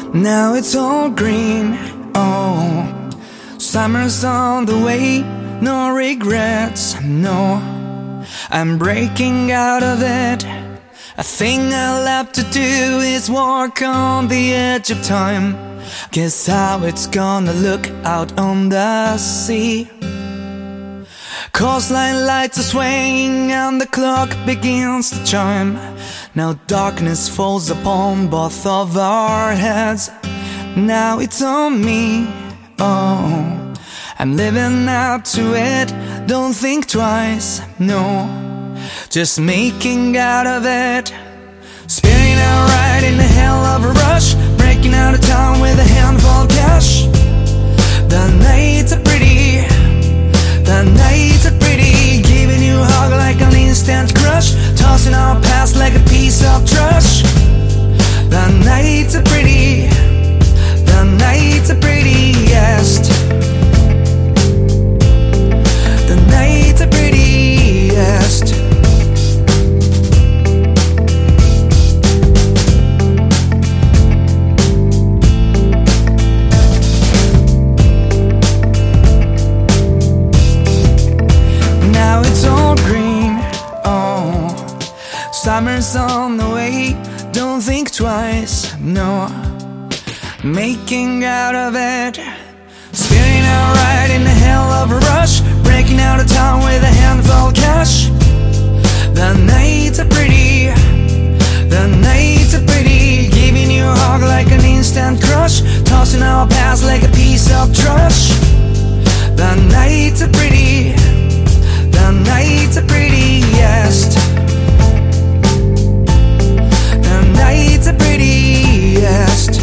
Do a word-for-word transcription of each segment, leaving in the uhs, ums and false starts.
Now it's all green, oh, summer's on the way, no regrets, no. I'm breaking out of it. A thing I'll have to do is walk on the edge of time. Guess how it's gonna look out on the sea. Coastline lights are swaying and the clock begins to chime. Now darkness falls upon both of our heads. Now it's on me, oh, I'm living up to it. Don't think twice, no, just making out of it. Spinning out right in the hell of a rush, breaking out of town with a handful of cash. The nights are pretty, the nights are pretty, giving you a hug like an instant crush, tossing our past like a piece of trash. The nights are pretty, the nights are prettiest. The nights are prettiest. Now it's all green, oh, summer's on the way. Don't think twice, no, making out of it. Spinning out right in the hell of a rush, breaking out of town with a handful of cash. The nights are pretty, the nights are pretty, giving you a hug like an instant crush, tossing our past like a piece of trash. The nights are pretty, the nights are prettiest. The nights are prettiest.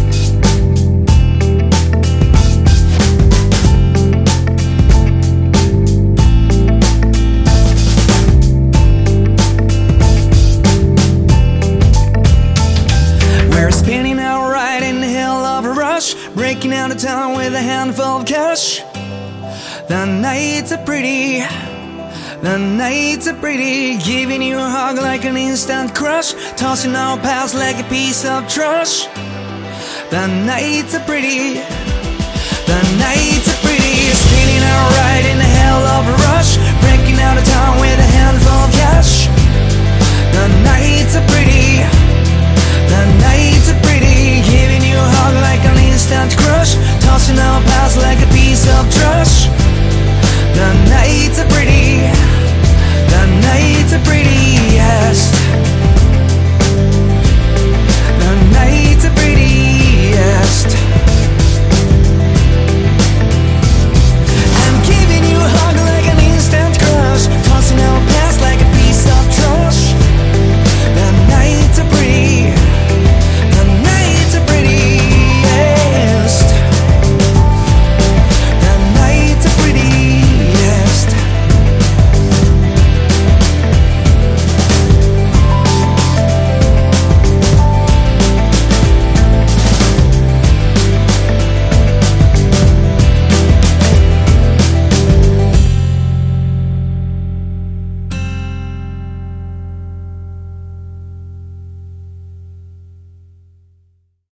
We're spinning out right in the hell of a rush, breaking out of town with a handful of cash. The nights are pretty, the nights are pretty, giving you a hug like an instant crush, tossing our past like a piece of trash. The nights are pretty, the nights are pretty, spinning out right in the hell of a rush, breaking out of town with a handful of cash. The nights are pretty, the nights are pretty, giving you a hug like an instant crush, tossing our past like a piece of trash. The nights are pretty, the nights are pretty.